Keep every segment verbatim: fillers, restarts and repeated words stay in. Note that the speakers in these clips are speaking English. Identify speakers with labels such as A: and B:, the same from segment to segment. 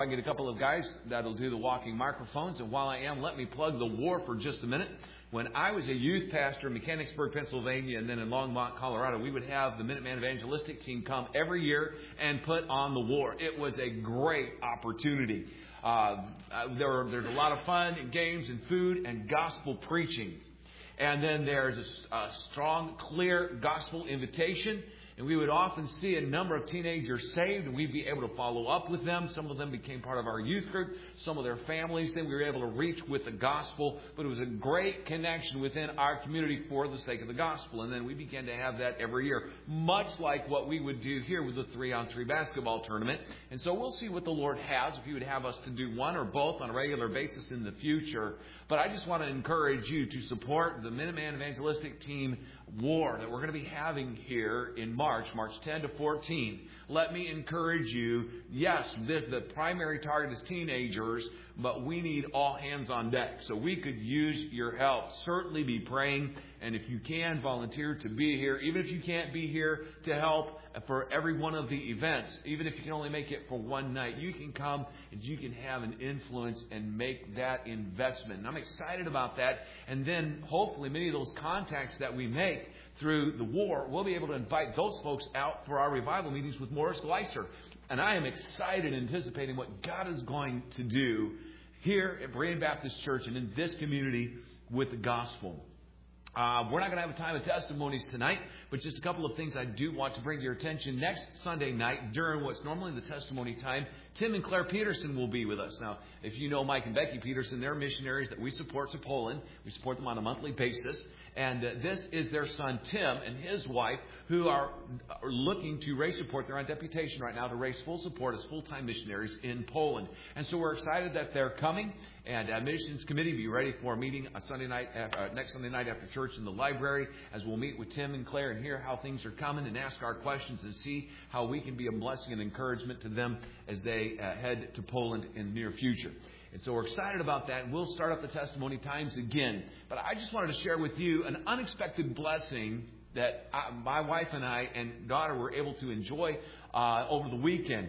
A: I get a couple of guys that'll do the walking microphones. And while I am, let me plug the war for just a minute. When I was a youth pastor in Mechanicsburg, Pennsylvania, and then in Longmont, Colorado, we would have the Minuteman Evangelistic Team come every year and put on the war. It was a great opportunity. Uh, there were, there's a lot of fun and games and food and gospel preaching. And then there's a, a strong, clear gospel invitation. And we would often see a number of teenagers saved, and we'd be able to follow up with them. Some of them became part of our youth group. Some of their families, then we were able to reach with the gospel. But it was a great connection within our community for the sake of the gospel. And then we began to have that every year, much like what we would do here with the three-on-three basketball tournament. And so we'll see what the Lord has, if He would have us to do one or both on a regular basis in the future. But I just want to encourage you to support the Minuteman Evangelistic Team War that we're going to be having here in March, March tenth to fourteenth. Let me encourage you, yes, this, the primary target is teenagers, but we need all hands on deck. So we could use your help. Certainly be praying, and if you can, volunteer to be here. Even if you can't be here to help for every one of the events, even if you can only make it for one night, you can come and you can have an influence and make that investment. And I'm excited about that. And then hopefully many of those contacts that we make through the war, we'll be able to invite those folks out for our revival meetings with Morris Gleiser. And I am excited, anticipating what God is going to do here at Berean Baptist Church and in this community with the gospel. Uh, we're not going to have a time of testimonies tonight, but just a couple of things I do want to bring to your attention. Next Sunday night, during what's normally the testimony time, Tim and Claire Peterson will be with us. Now, if you know Mike and Becky Peterson, they're missionaries that we support to Poland. We support them on a monthly basis. And uh, this is their son, Tim, and his wife, who are, are looking to raise support. They're on deputation right now to raise full support as full-time missionaries in Poland. And so we're excited that they're coming. And uh, Missions Committee, be ready for a meeting on Sunday night, uh, next Sunday night after church in the library, as we'll meet with Tim and Claire and hear how things are coming and ask our questions and see how we can be a blessing and encouragement to them as they uh, head to Poland in the near future. And so we're excited about that. We'll start up the testimony times again. But I just wanted to share with you an unexpected blessing that I, my wife and I and daughter were able to enjoy uh, over the weekend.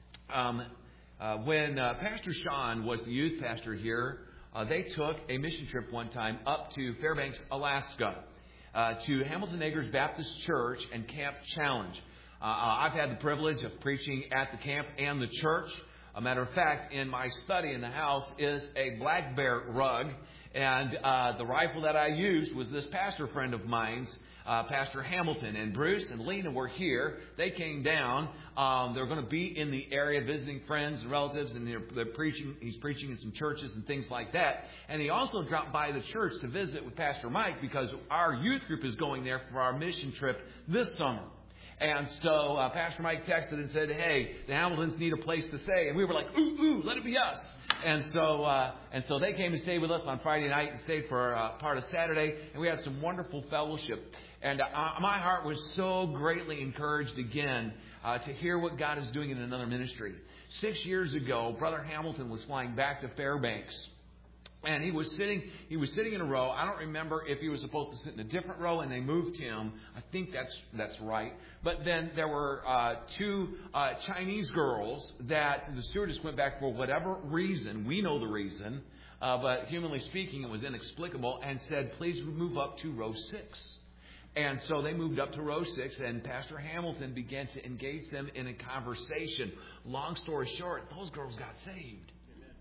A: Um, uh, when uh, Pastor Sean was the youth pastor here, uh, they took a mission trip one time up to Fairbanks, Alaska, uh, to Hamilton Acres Baptist Church and Camp Challenge. Uh, I've had the privilege of preaching at the camp and the church. A matter of fact, in my study in the house is a black bear rug. And uh, the rifle that I used was this pastor friend of mine's, uh, Pastor Hamilton. And Bruce and Lena were here. They came down. Um, they're going to be in the area visiting friends and relatives. And they're, they're preaching. He's preaching in some churches and things like that. And he also dropped by the church to visit with Pastor Mike because our youth group is going there for our mission trip this summer. And so uh, Pastor Mike texted and said, hey, the Hamiltons need a place to stay. And we were like, ooh, ooh, let it be us. And so uh, and so they came and stayed with us on Friday night and stayed for uh, part of Saturday. And we had some wonderful fellowship. And uh, my heart was so greatly encouraged again uh, to hear what God is doing in another ministry. Six years ago, Brother Hamilton was flying back to Fairbanks. And he was sitting he was sitting in a row. I don't remember if he was supposed to sit in a different row and they moved him. I think that's that's right. But then there were uh, two uh, Chinese girls that the stewardess went back for whatever reason. We know the reason. Uh, but humanly speaking, it was inexplicable, and said, please move up to row six. And so they moved up to row six, and Pastor Hamilton began to engage them in a conversation. Long story short, those girls got saved. Amen.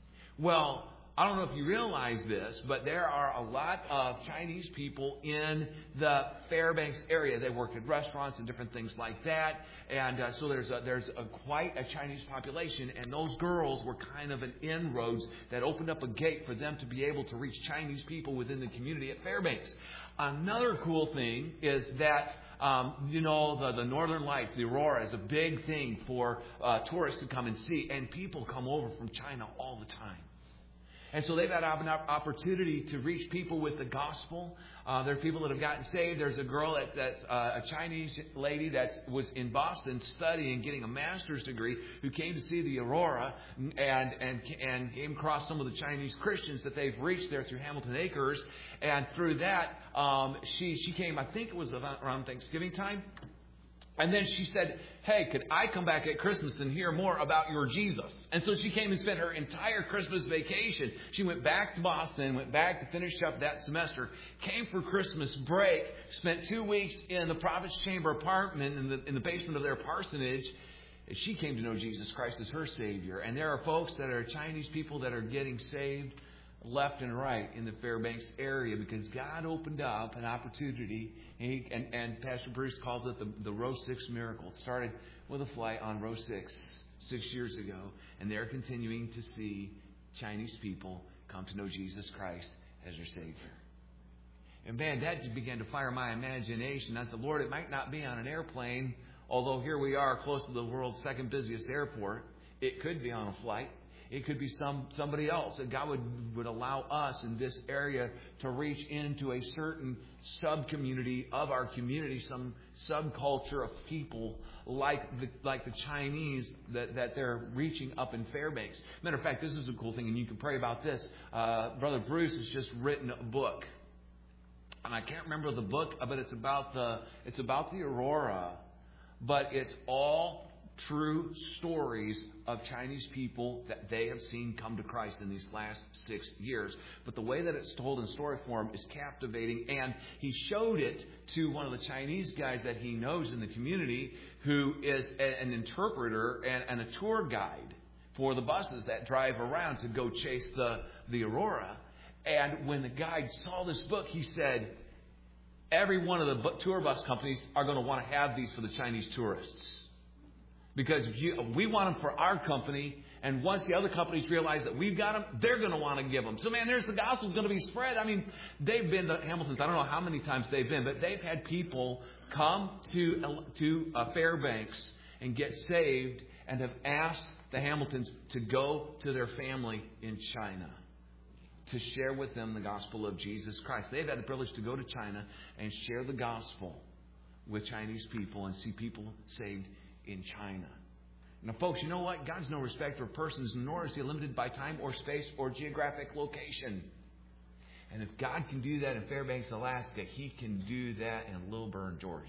A: Well, I don't know if you realize this, but there are a lot of Chinese people in the Fairbanks area. They work at restaurants and different things like that. And uh, so there's a, there's a, quite a Chinese population. And those girls were kind of an inroads that opened up a gate for them to be able to reach Chinese people within the community at Fairbanks. Another cool thing is that Um, you know, the, the Northern Lights, the Aurora, is a big thing for uh, tourists to come and see. And people come over from China all the time. And so they've had an opportunity to reach people with the gospel. Uh, there are people that have gotten saved. There's a girl that, that's uh, a Chinese lady that was in Boston studying, getting a master's degree, who came to see the Aurora and and and came across some of the Chinese Christians that they've reached there through Hamilton Acres. And through that, um, she she came. I think it was around Thanksgiving time. And then she said, hey, could I come back at Christmas and hear more about your Jesus? And so she came and spent her entire Christmas vacation. She went back to Boston, went back to finish up that semester, came for Christmas break, spent two weeks in the Prophet's Chamber apartment in the, in the basement of their parsonage. And she came to know Jesus Christ as her Savior. And there are folks that are Chinese people that are getting saved left and right in the Fairbanks area because God opened up an opportunity. And, he, and, and Pastor Bruce calls it the, the row six miracle. It started with a flight on row six six years ago. And they're continuing to see Chinese people come to know Jesus Christ as their Savior. And man, that just began to fire my imagination. I said, Lord, it might not be on an airplane, although here we are close to the world's second busiest airport. It could be on a flight. It could be some somebody else. That God would, would allow us in this area to reach into a certain sub-community of our community, some subculture of people like the, like the Chinese that, that they're reaching up in Fairbanks. Matter of fact, this is a cool thing, and you can pray about this. Uh, Brother Bruce has just written a book. And I can't remember the book, but it's about the it's about the Aurora. But it's all true stories of Chinese people that they have seen come to Christ in these last six years. But the way that it's told in story form is captivating. And he showed it to one of the Chinese guys that he knows in the community who is a, an interpreter and, and a tour guide for the buses that drive around to go chase the, the Aurora. And when the guide saw this book, he said, every one of the tour bus companies are going to want to have these for the Chinese tourists. Because you, we want them for our company, and once the other companies realize that we've got them, they're going to want to give them. So, man, there's the gospel's going to be spread. I mean, they've been to Hamilton's. I don't know how many times they've been, but they've had people come to to uh, Fairbanks and get saved and have asked the Hamiltons to go to their family in China to share with them the gospel of Jesus Christ. They've had the privilege to go to China and share the gospel with Chinese people and see people saved in China. Now, folks, you know what? God's no respecter of persons, nor is He limited by time or space or geographic location. And if God can do that in Fairbanks, Alaska, He can do that in Lilburn, Georgia.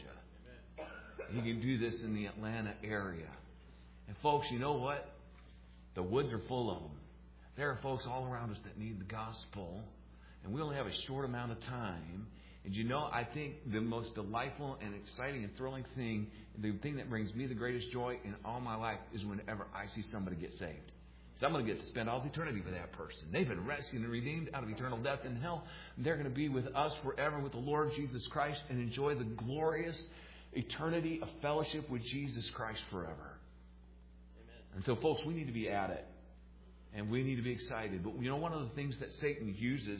A: He can do this in the Atlanta area. And, folks, you know what? The woods are full of them. There are folks all around us that need the gospel, and we only have a short amount of time. And you know, I think the most delightful and exciting and thrilling thing, the thing that brings me the greatest joy in all my life is whenever I see somebody get saved. So I'm going to get to spend all eternity with that person. They've been rescued and redeemed out of eternal death and hell. They're going to be with us forever with the Lord Jesus Christ and enjoy the glorious eternity of fellowship with Jesus Christ forever. Amen. And so, folks, we need to be at it. And we need to be excited. But you know, one of the things that Satan uses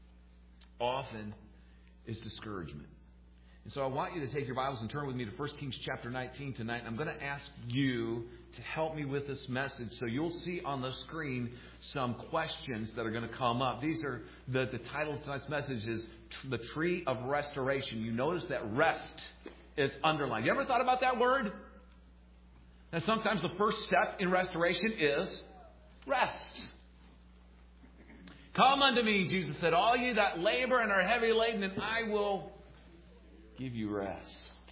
A: often is discouragement. And so I want you to take your Bibles and turn with me to First Kings chapter nineteen tonight. I'm going to ask you to help me with this message. So you'll see on the screen some questions that are going to come up. These are the, the title of tonight's message is The Tree of Restoration. You notice that rest is underlined. You ever thought about that word? And sometimes the first step in restoration is rest. Come unto me, Jesus said, all you that labor and are heavy laden, and I will give you rest.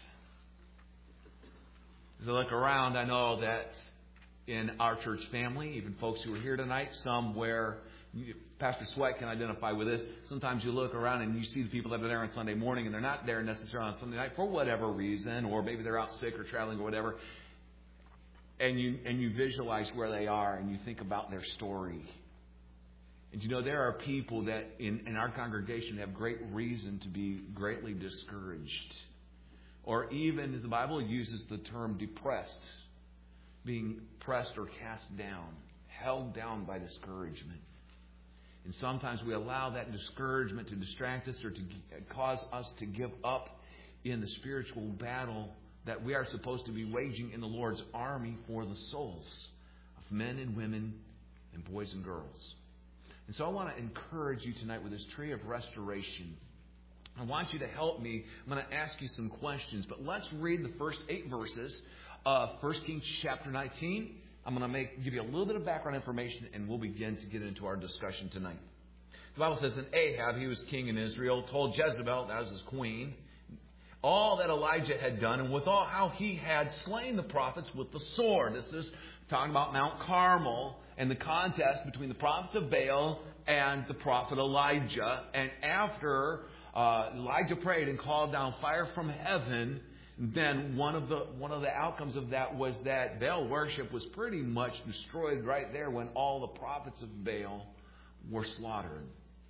A: As I look around, I know that in our church family, even folks who are here tonight, some where Pastor Sweat can identify with this. Sometimes you look around and you see the people that are there on Sunday morning, and they're not there necessarily on Sunday night for whatever reason, or maybe they're out sick or traveling or whatever. And you and you visualize where they are, and you think about their story. And you know, there are people that in, in our congregation have great reason to be greatly discouraged. Or even, as the Bible uses the term depressed, being pressed or cast down, held down by discouragement. And sometimes we allow that discouragement to distract us or to cause us to give up in the spiritual battle that we are supposed to be waging in the Lord's army for the souls of men and women and boys and girls. And so I want to encourage you tonight with this tree of restoration. I want you to help me. I'm going to ask you some questions, but let's read the first eight verses of First Kings chapter nineteen. I'm going to make give you a little bit of background information, and we'll begin to get into our discussion tonight. The Bible says, and Ahab, he was king in Israel, told Jezebel, that was his queen, all that Elijah had done, and with all how he had slain the prophets with the sword. This is talking about Mount Carmel and the contest between the prophets of Baal and the prophet Elijah. And after uh, Elijah prayed and called down fire from heaven, then one of the one of the outcomes of that was that Baal worship was pretty much destroyed right there when all the prophets of Baal were slaughtered.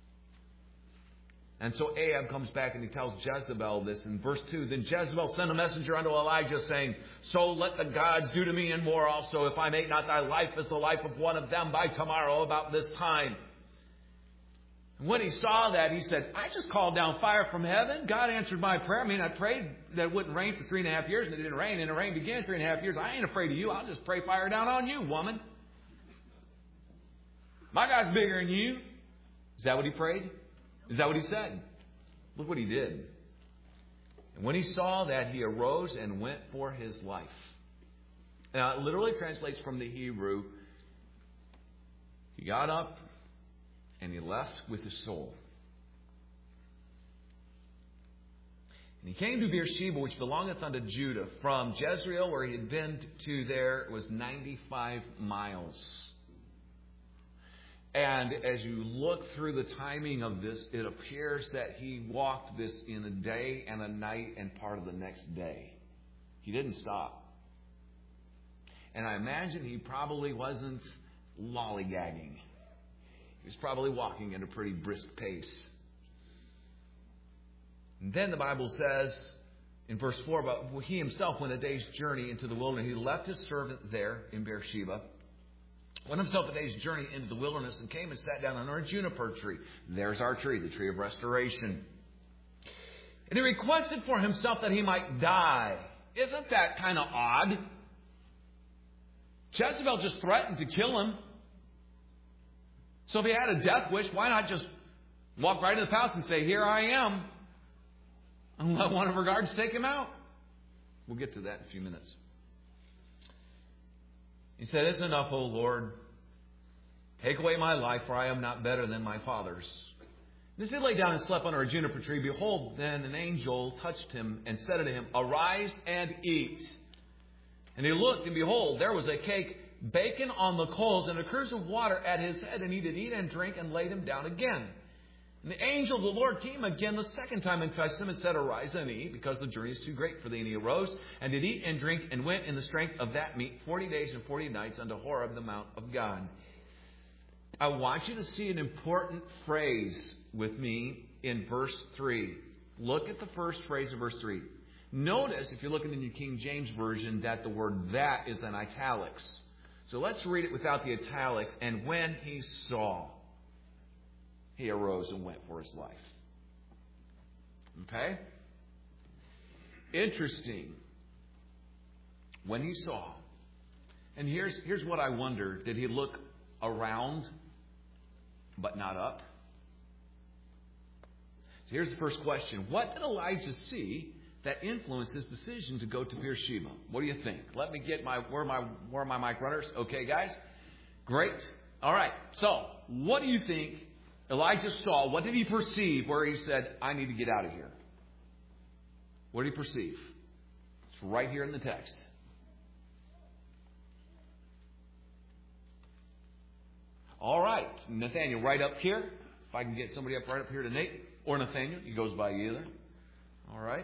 A: And so Ahab comes back and he tells Jezebel this in verse two. Then Jezebel sent a messenger unto Elijah, saying, So let the gods do to me and more also, if I make not thy life as the life of one of them by tomorrow about this time. And when he saw that, he said, I just called down fire from heaven. God answered my prayer. I mean, I prayed that it wouldn't rain for three and a half years, and it didn't rain, and it rained again three and a half years. I ain't afraid of you. I'll just pray fire down on you, woman. My God's bigger than you. Is that what he prayed? Is that what he said? Look what he did. And when he saw that, he arose and went for his life. Now, it literally translates from the Hebrew. He got up and he left with his soul. And he came to Beersheba, which belongeth unto Judah. From Jezreel, where he had been to there, was ninety-five miles. And as you look through the timing of this, it appears that he walked this in a day and a night and part of the next day. He didn't stop. And I imagine he probably wasn't lollygagging. He was probably walking at a pretty brisk pace. And then the Bible says in verse four, but he himself went a day's journey into the wilderness. He left his servant there in Beersheba. Went himself a day's journey into the wilderness and came and sat down under a juniper tree. There's our tree, the tree of restoration. And he requested for himself that he might die. Isn't that kind of odd? Jezebel just threatened to kill him. So if he had a death wish, why not just walk right into the palace and say, here I am, and let one of her guards take him out? We'll get to that in a few minutes. He said, It's enough, O Lord. Take away my life, for I am not better than my fathers. And as he lay down and slept under a juniper tree, behold, then an angel touched him and said unto him, Arise and eat. And he looked, and behold, there was a cake baken on the coals, and a cruse of water at his head. And he did eat and drink, and laid him down again. And the angel of the Lord came again the second time and touched him and said, Arise and eat, because the journey is too great for thee. And he arose and did eat and drink and went in the strength of that meat forty days and forty nights unto Horeb, the mount of God. I want you to see an important phrase with me in verse three. Look at the first phrase of verse three. Notice, if you're looking in your King James Version, that the word that is in italics. So let's read it without the italics. And when he saw, he arose and went for his life. Okay? Interesting. When he saw. And here's, here's what I wonder. Did he look around but not up? So here's the first question. What did Elijah see that influenced his decision to go to Beersheba? What do you think? Let me get my where are my where are my mic runners? Okay, guys? Great. All right. So, what do you think Elijah saw? What did he perceive where he said, I need to get out of here? What did he perceive? It's right here in the text. All right. Nathaniel, right up here. If I can get somebody up right up here to Nate. Or Nathaniel. He goes by either. All right.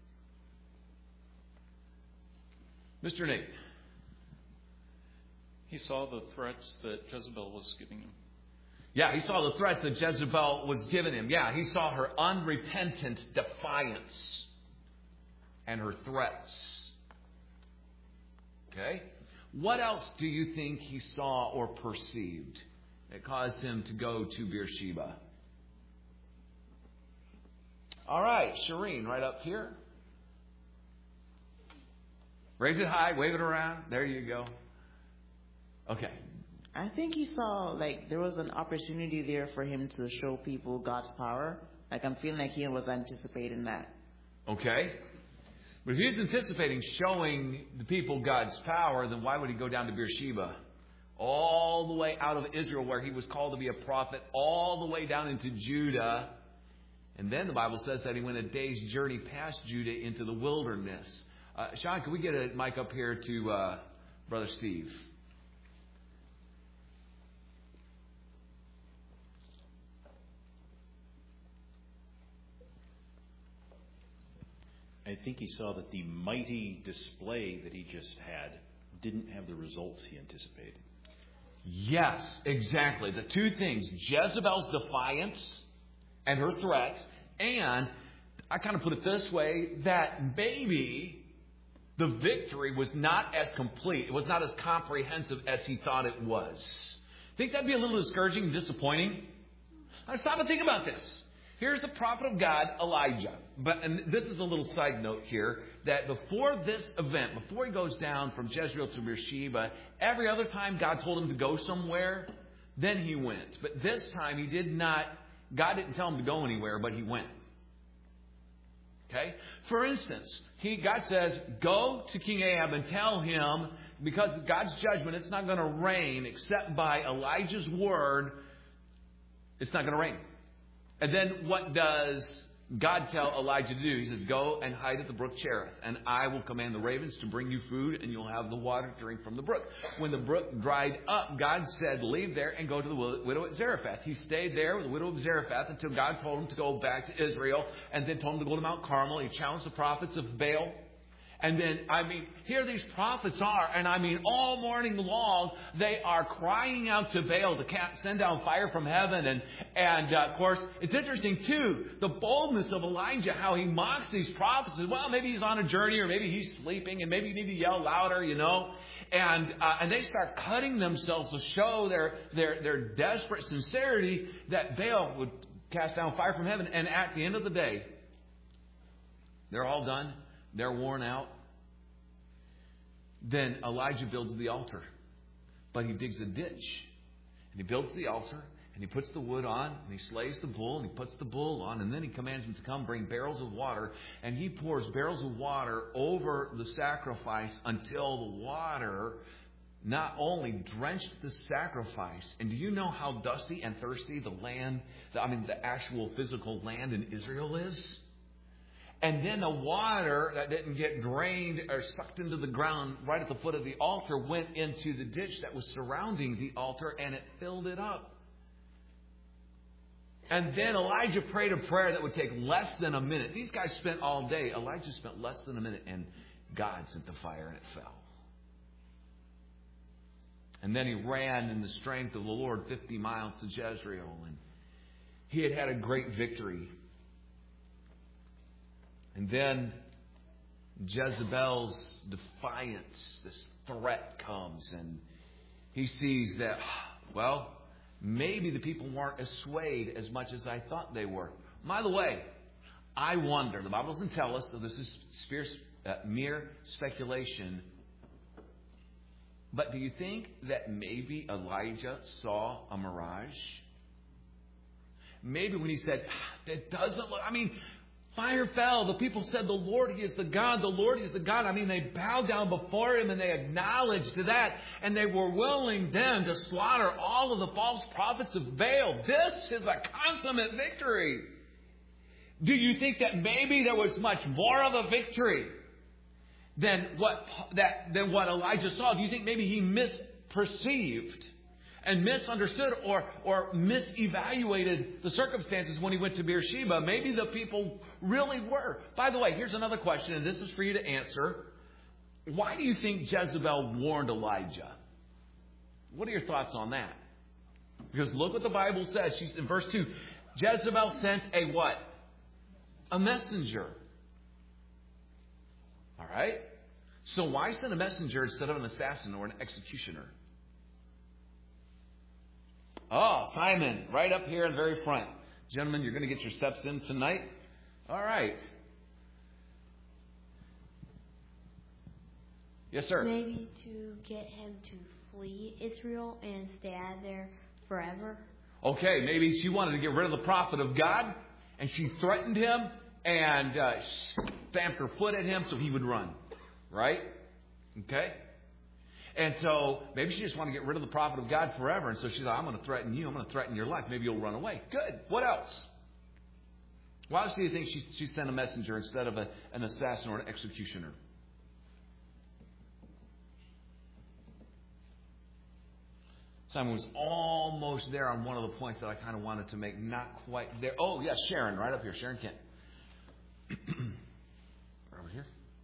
A: Mister Nate.
B: He saw the threats that Jezebel was giving him.
A: Yeah, he saw the threats that Jezebel was giving him. Yeah, he saw her unrepentant defiance and her threats. Okay? What else do you think he saw or perceived that caused him to go to Beersheba? All right, Shireen, right up here. Raise it high, wave it around. There you go. Okay.
C: I think he saw, like, there was an opportunity there for him to show people God's power. Like, I'm feeling like he was anticipating that.
A: Okay. But if he was anticipating showing the people God's power, then why would he go down to Beersheba? All the way out of Israel, where he was called to be a prophet, all the way down into Judah. And then the Bible says that he went a day's journey past Judah into the wilderness. Uh, Sean, can we get a mic up here to uh, Brother Steve?
D: I think he saw that the mighty display that he just had didn't have the results he anticipated.
A: Yes, exactly. The two things, Jezebel's defiance and her threats, and I kind of put it this way, that maybe the victory was not as complete, it was not as comprehensive as he thought it was. Think that'd be a little discouraging and disappointing? Now stop and think about this. Here's the prophet of God, Elijah. But and this is a little side note here, that before this event, before he goes down from Jezreel to Beersheba, every other time God told him to go somewhere, then he went. But this time he did not, God didn't tell him to go anywhere, but he went. Okay? For instance, he, God says, go to King Ahab and tell him, because of God's judgment, it's not going to rain except by Elijah's word, it's not going to rain. And then what does God tell Elijah to do? He says, go and hide at the brook Cherith, and I will command the ravens to bring you food, and you'll have the water to drink from the brook. When the brook dried up, God said, leave there and go to the widow at Zarephath. He stayed there with the widow of Zarephath until God told him to go back to Israel, and then told him to go to Mount Carmel. He challenged the prophets of Baal. And then, I mean, here these prophets are, and I mean, all morning long, they are crying out to Baal to send down fire from heaven. And, and uh, of course, it's interesting, too, the boldness of Elijah, how he mocks these prophets. Well, maybe he's on a journey, or maybe he's sleeping, and maybe you need to yell louder, you know. And uh, and they start cutting themselves to show their, their, their desperate sincerity that Baal would cast down fire from heaven. And at the end of the day, they're all done. They're worn out. Then Elijah builds the altar. But he digs a ditch. And he builds the altar. And he puts the wood on. And he slays the bull. And he puts the bull on. And then he commands him to come bring barrels of water. And he pours barrels of water over the sacrifice until the water not only drenched the sacrifice. And do you know how dusty and thirsty the land, I mean the actual physical land in Israel is? And then the water that didn't get drained or sucked into the ground right at the foot of the altar went into the ditch that was surrounding the altar, and it filled it up. And then Elijah prayed a prayer that would take less than a minute. These guys spent all day. Elijah spent less than a minute, and God sent the fire, and it fell. And then he ran in the strength of the Lord fifty miles to Jezreel, and he had had a great victory. And then Jezebel's defiance, this threat comes, and he sees that, well, maybe the people weren't as swayed as much as I thought they were. By the way, I wonder, the Bible doesn't tell us, so this is mere speculation, but do you think that maybe Elijah saw a mirage? Maybe when he said, it doesn't look, I mean, fire fell. The people said, the Lord, He is the God. The Lord, He is the God. I mean, they bowed down before Him and they acknowledged that. And they were willing then to slaughter all of the false prophets of Baal. This is a consummate victory. Do you think that maybe there was much more of a victory than what, that, than what Elijah saw? Do you think maybe he misperceived and misunderstood or, or misevaluated the circumstances when he went to Beersheba? Maybe the people really were. By the way, here's another question, and this is for you to answer. Why do you think Jezebel warned Elijah? What are your thoughts on that? Because look what the Bible says. She's in verse two. Jezebel sent a what? A messenger. All right? So why send a messenger instead of an assassin or an executioner? Oh, Simon, right up here in the very front. Gentlemen, you're going to get your steps in tonight. All right. Yes, sir.
E: Maybe to get him to flee Israel and stay out there forever.
A: Okay, maybe she wanted to get rid of the prophet of God, and she threatened him and uh, stamped her foot at him so he would run. Right? Okay? And so maybe she just wanted to get rid of the prophet of God forever. And so she's like, I'm going to threaten you. I'm going to threaten your life. Maybe you'll run away. Good. What else? Why else do you think she, she sent a messenger instead of a, an assassin or an executioner? Simon was almost there on one of the points that I kind of wanted to make. Not quite there. Oh, yes, Sharon, right up here. Sharon Kent. Right over here.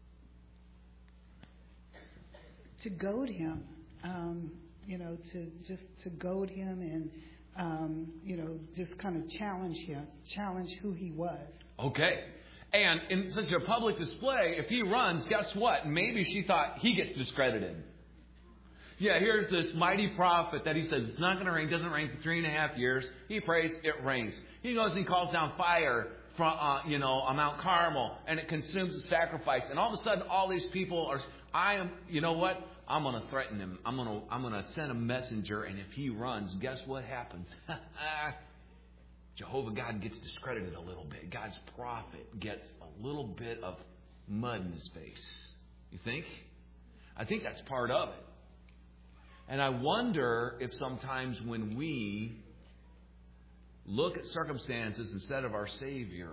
F: To goad him, um, you know, to just to goad him and, um, you know, just kind of challenge him, challenge who he was.
A: Okay. And in such a public display, if he runs, guess what? Maybe she thought he gets discredited. Yeah, here's this mighty prophet that he says it's not going to rain, doesn't rain for three and a half years. He prays, it rains. He goes and he calls down fire from, uh, you know, on Mount Carmel, and it consumes the sacrifice. And all of a sudden, all these people are, I am, you know what? I'm going to threaten him. I'm going to, I'm going to send a messenger, and if he runs, guess what happens? Jehovah God gets discredited a little bit. God's prophet gets a little bit of mud in his face. You think? I think that's part of it. And I wonder if sometimes when we look at circumstances instead of our Savior,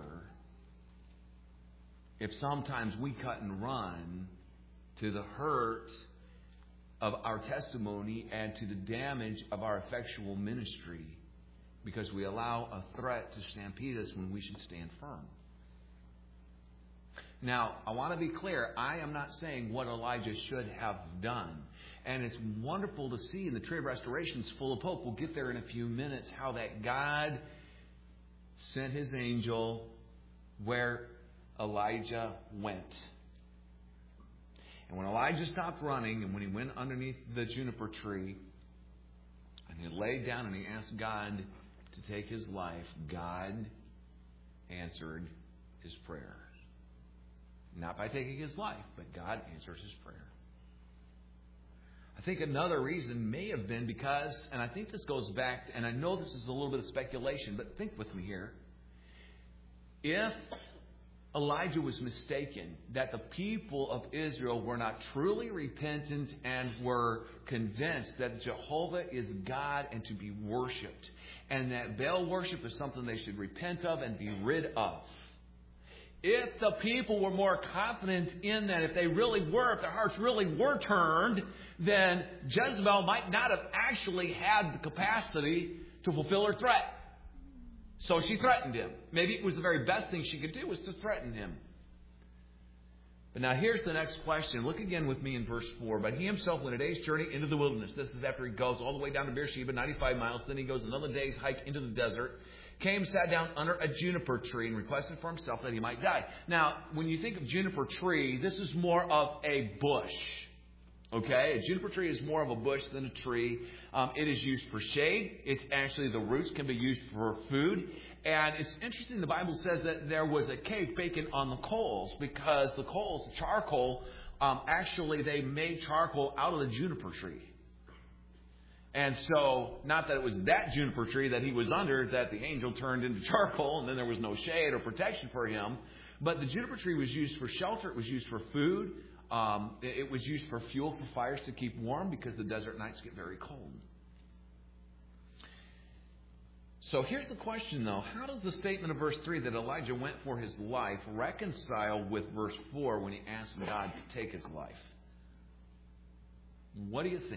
A: if sometimes we cut and run to the hurt of our testimony and to the damage of our effectual ministry because we allow a threat to stampede us when we should stand firm. Now, I want to be clear. I am not saying what Elijah should have done. And it's wonderful to see in the Tree of Restoration, it's full of hope. We'll get there in a few minutes, how that God sent his angel where Elijah went. And when Elijah stopped running and when he went underneath the juniper tree and he laid down and he asked God to take his life, God answered his prayer. Not by taking his life, but God answered his prayer. I think another reason may have been because, and I think this goes back, and I know this is a little bit of speculation, but think with me here. If Elijah was mistaken that the people of Israel were not truly repentant and were convinced that Jehovah is God and to be worshipped, and that Baal worship is something they should repent of and be rid of. If the people were more confident in that, if they really were, if their hearts really were turned, then Jezebel might not have actually had the capacity to fulfill her threat. So she threatened him. Maybe it was the very best thing she could do was to threaten him. But now here's the next question. Look again with me in verse four. But he himself went a day's journey into the wilderness. This is after he goes all the way down to Beersheba, ninety-five miles. Then he goes another day's hike into the desert. Came, sat down under a juniper tree and requested for himself that he might die. Now, when you think of juniper tree, this is more of a bush. Okay? A juniper tree is more of a bush than a tree. Um, it is used for shade. It's actually, the roots can be used for food. And it's interesting, the Bible says that there was a cake baking on the coals because the coals, charcoal, um, actually they made charcoal out of the juniper tree. And so, not that it was that juniper tree that he was under that the angel turned into charcoal and then there was no shade or protection for him. But the juniper tree was used for shelter. It was used for food. Um, it was used for fuel for fires to keep warm because the desert nights get very cold. So here's the question, though. How does the statement of verse three that Elijah went for his life reconcile with verse four when he asked God to take his life? What do you think?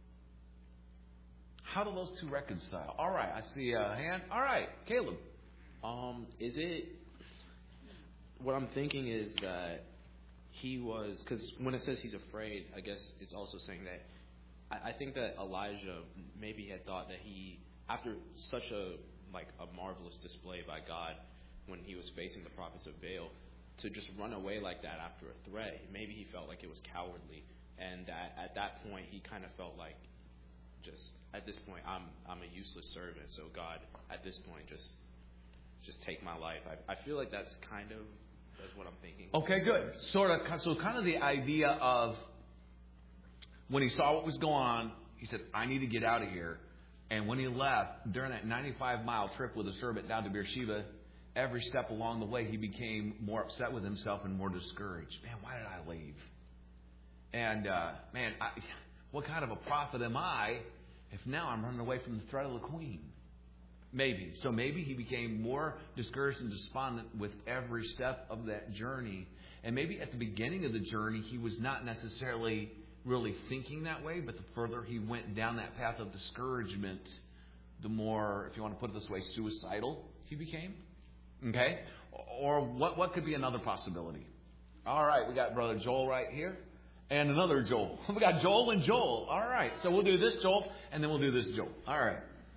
A: How do those two reconcile? All right, I see a hand. All right, Caleb.
G: Um, is it, what I'm thinking is that he was, because when it says he's afraid, I guess it's also saying that, I, I think that Elijah maybe had thought that he, after such a, like, a marvelous display by God when he was facing the prophets of Baal, to just run away like that after a threat, maybe he felt like it was cowardly. And that at that point, he kind of felt like, just at this point, I'm I'm a useless servant. So God, at this point, just just take my life. I, I feel like that's kind of that's what I'm thinking.
A: Okay, good. Sort of. So kind of the idea of when he saw what was going on, he said, "I need to get out of here." And when he left during that ninety-five mile trip with a servant down to Beersheba, every step along the way, he became more upset with himself and more discouraged. Man, why did I leave? And uh, man, I. What kind of a prophet am I if now I'm running away from the threat of the queen? Maybe. So maybe he became more discouraged and despondent with every step of that journey. And maybe at the beginning of the journey, he was not necessarily really thinking that way, but the further he went down that path of discouragement, the more, if you want to put it this way, suicidal he became. Okay? Or what, what could be another possibility? All right, we got Brother Joel right here. And another Joel. We got Joel and Joel. All right, so we'll do this Joel, and then we'll do this Joel. All right.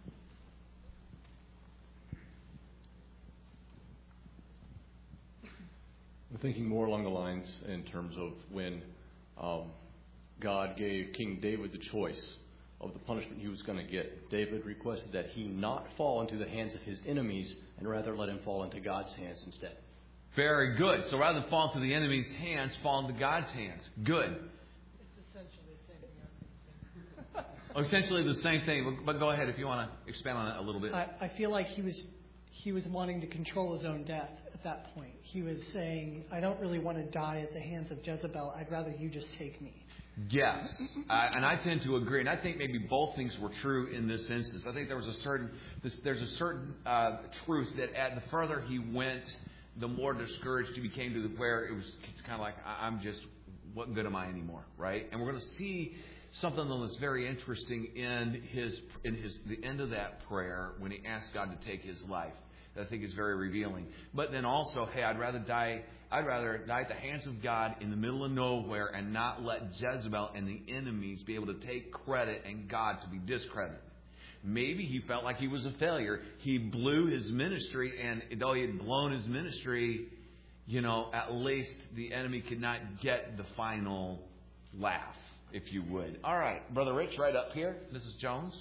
H: I'm thinking more along the lines in terms of when um, God gave King David the choice of the punishment he was going to get. David requested that he not fall into the hands of his enemies and rather let him fall into God's hands instead.
A: Very good. So rather than fall into the enemy's hands, fall into God's hands. Good.
I: It's essentially the same thing.
A: Oh, essentially the same thing. But go ahead if you want to expand on it a little bit.
I: I, I feel like he was he was wanting to control his own death at that point. He was saying, I don't really want to die at the hands of Jezebel. I'd rather you just take me.
A: Yes, uh, and I tend to agree, and I think maybe both things were true in this instance. I think there was a certain, this, there's a certain uh, truth that at the further he went, the more discouraged he became to the where it was. It's kind of like I'm just, what good am I anymore, right? And we're going to see something that's very interesting in his in his the end of that prayer when he asked God to take his life. That I think is very revealing. But then also, hey, I'd rather die. I'd rather die at the hands of God in the middle of nowhere and not let Jezebel and the enemies be able to take credit and God to be discredited. Maybe he felt like he was a failure. He blew his ministry, and though he had blown his ministry, you know, at least the enemy could not get the final laugh, if you would. All right, Brother Rich, right up here. Missus Jones.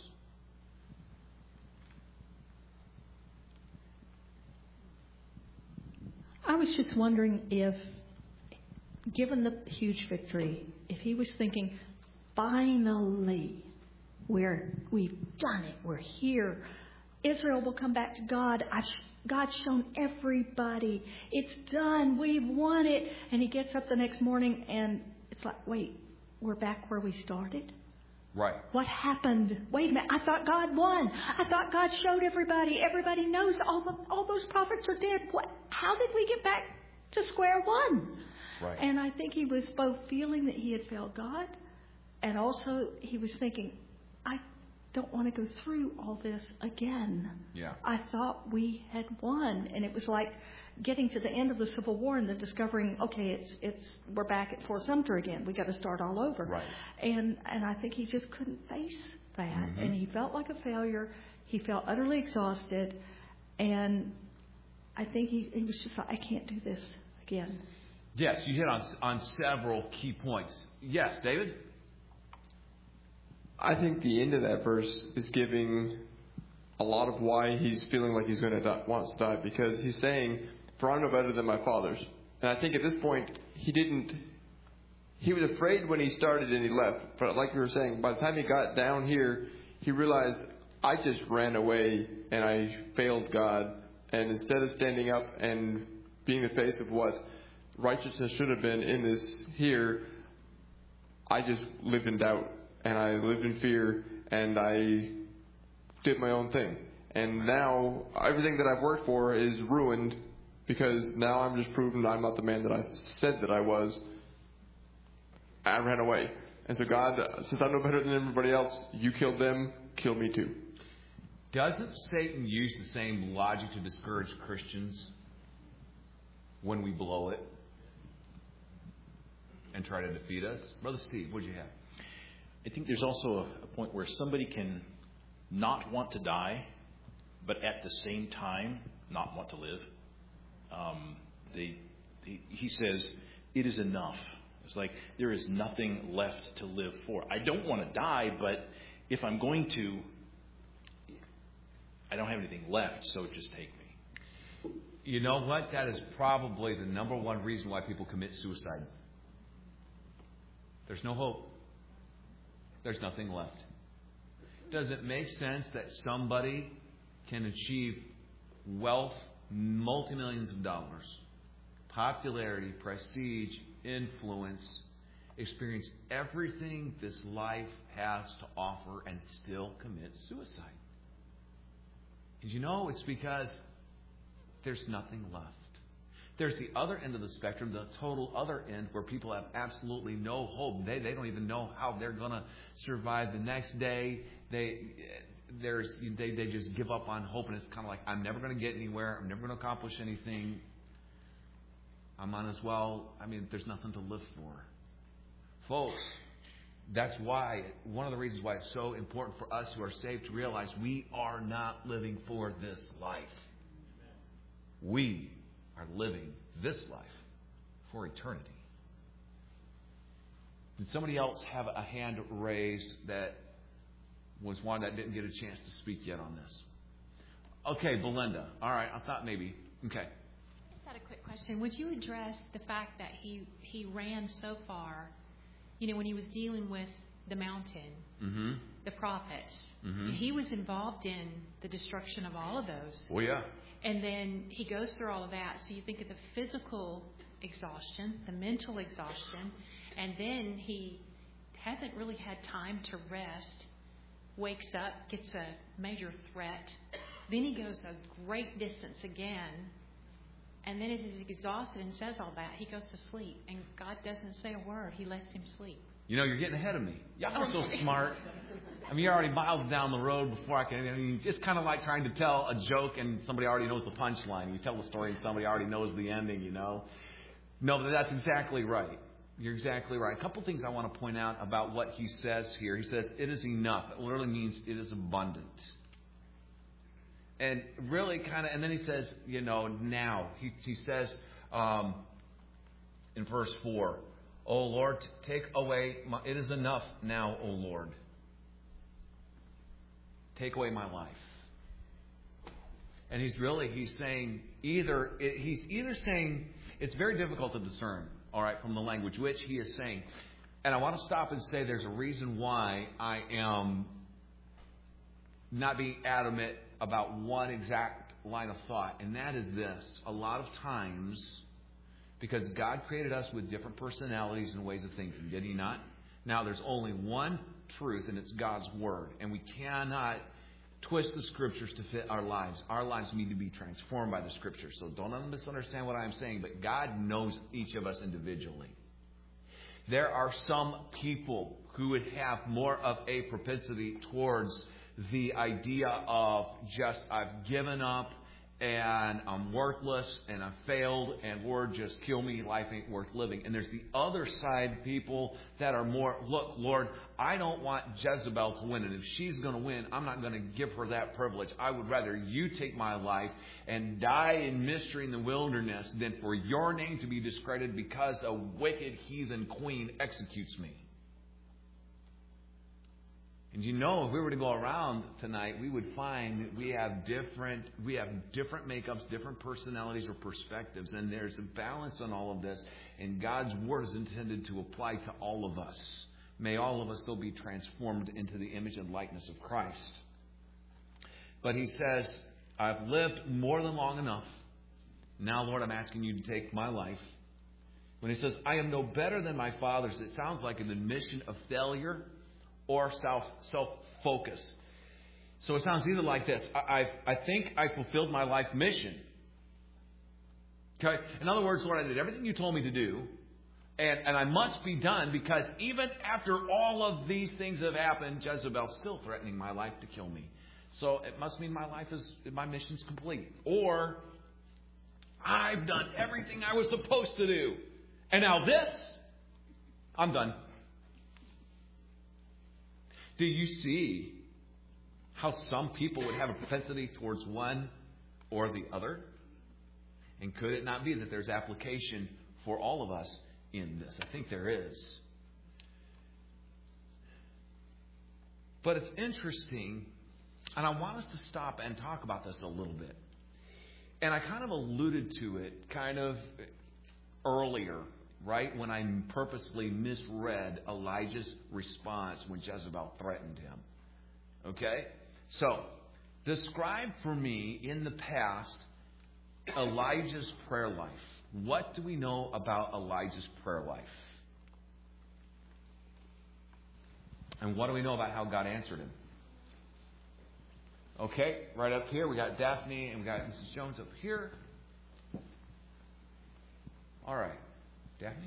J: I was just wondering if, given the huge victory, if he was thinking, finally, we're, we've done it. We're here. Israel will come back to God. I've, God's shown everybody. It's done. We've won it. And he gets up the next morning and it's like, wait, we're back where we started?
A: Right.
J: What happened? Wait a minute. I thought God won. I thought God showed everybody. Everybody knows all the, all those prophets are dead. What? How did we get back to square one?
A: Right.
J: And I think he was both feeling that he had failed God, and also he was thinking, I don't want to go through all this again.
A: Yeah.
J: I thought we had won, and it was like getting to the end of the Civil War and then discovering, okay, it's it's we're back at Fort Sumter again. We got to start all over.
A: Right.
J: And and I think he just couldn't face that,
A: Mm-hmm.
J: and he felt like a failure. He felt utterly exhausted, and I think he he was just like, I can't do this again.
A: Yes, you hit on on several key points. Yes, David?
K: I think the end of that verse is giving a lot of why he's feeling like he's going to die, wants to die, because he's saying, for I'm no better than my fathers. And I think at this point, he didn't, he was afraid when he started and he left. But like we were saying, by the time he got down here, he realized, I just ran away and I failed God. And instead of standing up and being the face of what righteousness should have been in this here, I just lived in doubt and I lived in fear and I did my own thing. And now everything that I've worked for is ruined because now I'm just proven I'm not the man that I said that I was. I ran away. And so God, since I'm no better than everybody else, you killed them, kill me too.
A: Doesn't Satan use the same logic to discourage Christians when we blow it and try to defeat us? Brother Steve, what'd you have?
D: I think there's also a, a point where somebody can not want to die, but at the same time not want to live. Um, they, they, he says, it is enough. It's like there is nothing left to live for. I don't want to die, but if I'm going to, I don't have anything left, so just take me.
A: You know what? That is probably the number one reason why people commit suicide. There's no hope. There's nothing left. Does it make sense that somebody can achieve wealth, multi-millions of dollars, popularity, prestige, influence, experience everything this life has to offer and still commit suicide? And you know, it's because there's nothing left. There's the other end of the spectrum, the total other end, where people have absolutely no hope. They they don't even know how they're going to survive the next day. They there's they they just give up on hope, and it's kind of like, I'm never going to get anywhere. I'm never going to accomplish anything. I might as well. I mean, there's nothing to live for, folks. That's why one of the reasons why it's so important for us who are saved to realize we are not living for this life. We are living this life for eternity. Did somebody else have a hand raised that was one that didn't get a chance to speak yet on this? Okay, Belinda. All right, I thought maybe. Okay.
L: I just had a quick question. Would you address the fact that he, he ran so far, you know, when he was dealing with the mountain,
A: mm-hmm.
L: the prophets,
A: mm-hmm.
L: he was involved in the destruction of all of those.
A: Oh, yeah.
L: And then he goes through all of that. So you think of the physical exhaustion, the mental exhaustion, and then he hasn't really had time to rest, wakes up, gets a major threat. Then he goes a great distance again. And then as he's exhausted and says all that, he goes to sleep. And God doesn't say a word. He lets him sleep.
A: You know, you're getting ahead of me. Y'all are so smart. I mean, you're already miles down the road before I can. I mean, it's kind of like trying to tell a joke and somebody already knows the punchline. You tell the story and somebody already knows the ending, you know. No, that's exactly right. You're exactly right. A couple things I want to point out about what he says here. He says, it is enough. It literally means it is abundant. And really kind of, and then he says, you know, now. He, he says um, in verse four, O Lord, take away, my, it is enough now, O Lord. Take away my life. And he's really, he's saying either, he's either saying, it's very difficult to discern, all right, from the language, which he is saying. And I want to stop and say there's a reason why I am not being adamant about one exact line of thought. And that is this. A lot of times, because God created us with different personalities and ways of thinking, did He not? Now, there's only one truth, and it's God's Word. And we cannot twist the Scriptures to fit our lives. Our lives need to be transformed by the Scriptures. So don't misunderstand what I'm saying, but God knows each of us individually. There are some people who would have more of a propensity towards the idea of just, I've given up and I'm worthless and I've failed and Lord, just kill me, life ain't worth living. And there's the other side, people that are more, look, Lord, I don't want Jezebel to win. And if she's going to win, I'm not going to give her that privilege. I would rather you take my life and die in mystery in the wilderness than for your name to be discredited because a wicked heathen queen executes me. And you know, if we were to go around tonight, we would find that we have different, we have different makeups, different personalities or perspectives, and there's a balance on all of this. And God's Word is intended to apply to all of us. May all of us, though, be transformed into the image and likeness of Christ. But he says, I've lived more than long enough. Now, Lord, I'm asking you to take my life. When he says, I am no better than my fathers, it sounds like an admission of failure or self, self-focus. So it sounds either like this. I, I've, I think I fulfilled my life mission. Okay? In other words, Lord, I did everything you told me to do. And, and I must be done because even after all of these things have happened, Jezebel's still threatening my life to kill me. So it must mean my life is, my mission's complete. Or I've done everything I was supposed to do. And now this, I'm done. Do you see how some people would have a propensity towards one or the other? And could it not be that there's application for all of us in this? I think there is. But it's interesting, and I want us to stop and talk about this a little bit. And I kind of alluded to it kind of earlier, right, when I purposely misread Elijah's response when Jezebel threatened him. Okay? So, describe for me in the past Elijah's prayer life. What do we know about Elijah's prayer life? And what do we know about how God answered him? Okay, right up here we got Daphne and we got Missus Jones up here. All right, Daphne?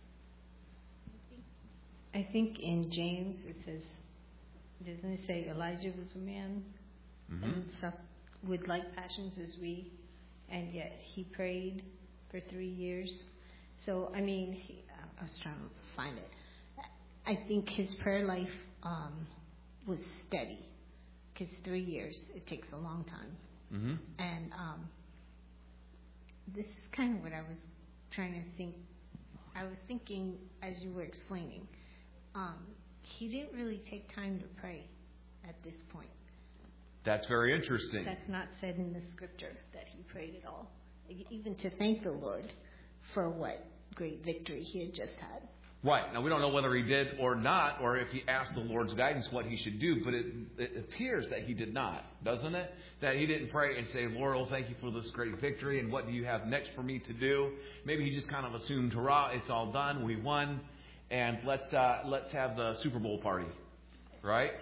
M: I think in James it says, doesn't it say Elijah was a man
A: Mm-hmm.
M: and stuff with like passions as we, and yet he prayed for three years. So, I mean, he, I was trying to find it. I think his prayer life um, was steady, because three years, it takes a long time.
A: Mm-hmm.
M: And um, this is kind of what I was trying to think. I was thinking as you were explaining, um, he didn't really take time to pray at this point.
A: That's very interesting.
M: That's not said in the scripture that he prayed at all, even to thank the Lord for what great victory he had just had.
A: Right. Now, we don't know whether he did or not, or if he asked the Lord's guidance what he should do, but it, it appears that he did not, doesn't it? That he didn't pray and say, Lord, oh, thank you for this great victory, and what do you have next for me to do? Maybe he just kind of assumed, hurrah, it's all done, we won, and let's uh, let's have the Super Bowl party, right?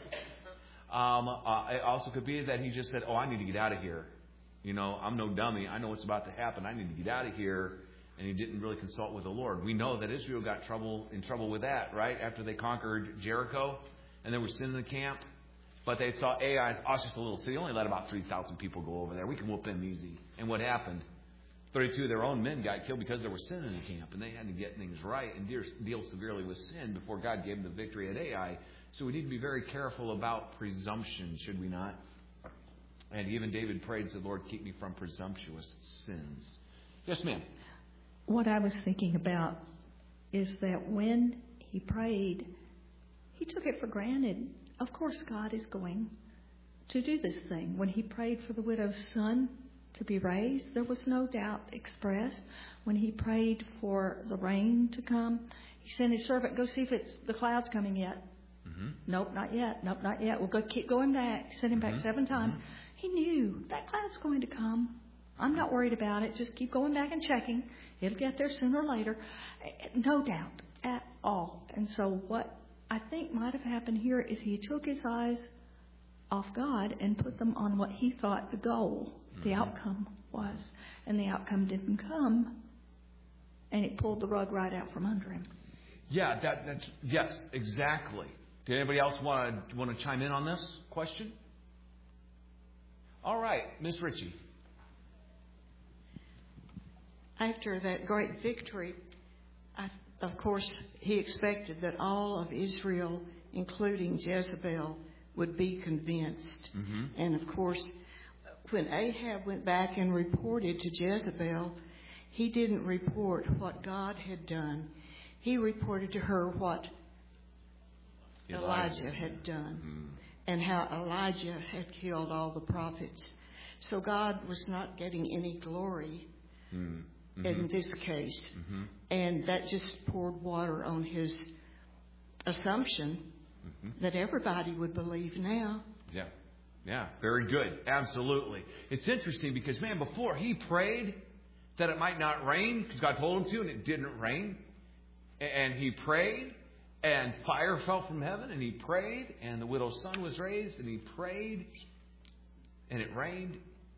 A: Um, uh, it also could be that he just said, oh, I need to get out of here. You know, I'm no dummy. I know what's about to happen. I need to get out of here. And he didn't really consult with the Lord. We know that Israel got trouble in trouble with that, right? After they conquered Jericho and there was sin in the camp. But they saw Ai, oh, it's just a little city. Only let about three thousand people go over there. We can whoop them easy. And what happened? thirty-two of their own men got killed because there was sin in the camp. And they had to get things right and deal severely with sin before God gave them the victory at Ai. So we need to be very careful about presumption, should we not? And even David prayed and said, Lord, keep me from presumptuous sins. Yes, ma'am.
J: What I was thinking about is that when he prayed, he took it for granted. Of course, God is going to do this thing. When he prayed for the widow's son to be raised, there was no doubt expressed. When he prayed for the rain to come, he sent his servant, go see if it's the clouds coming yet. Mm-hmm. Nope, not yet. Nope, not yet. We'll go keep going back. Send him back mm-hmm. seven times. Mm-hmm. He knew that cloud's going to come. I'm not worried about it. Just keep going back and checking. It'll get there sooner or later. No doubt at all. And so what I think might have happened here is he took his eyes off God and put them on what he thought the goal, mm-hmm. the outcome was. And the outcome didn't come. And it pulled the rug right out from under him.
A: Yeah, that, that's, yes, exactly. Did anybody else want to want to chime in on this question? All right, Miss Ritchie.
N: After that great victory, I, of course, he expected that all of Israel, including Jezebel, would be convinced. Mm-hmm. And, of course, when Ahab went back and reported to Jezebel, he didn't report what God had done. He reported to her what Elijah, Elijah had done mm-hmm. and how Elijah had killed all the prophets. So God was not getting any glory. Mm-hmm. In this case. Mm-hmm. And that just poured water on his assumption mm-hmm. that everybody would believe now.
A: Yeah. Yeah. Very good. Absolutely. It's interesting because, man, before he prayed that it might not rain, because God told him to, and it didn't rain. And he prayed, and fire fell from heaven, and he prayed, and the widow's son was raised, and he prayed, and it rained.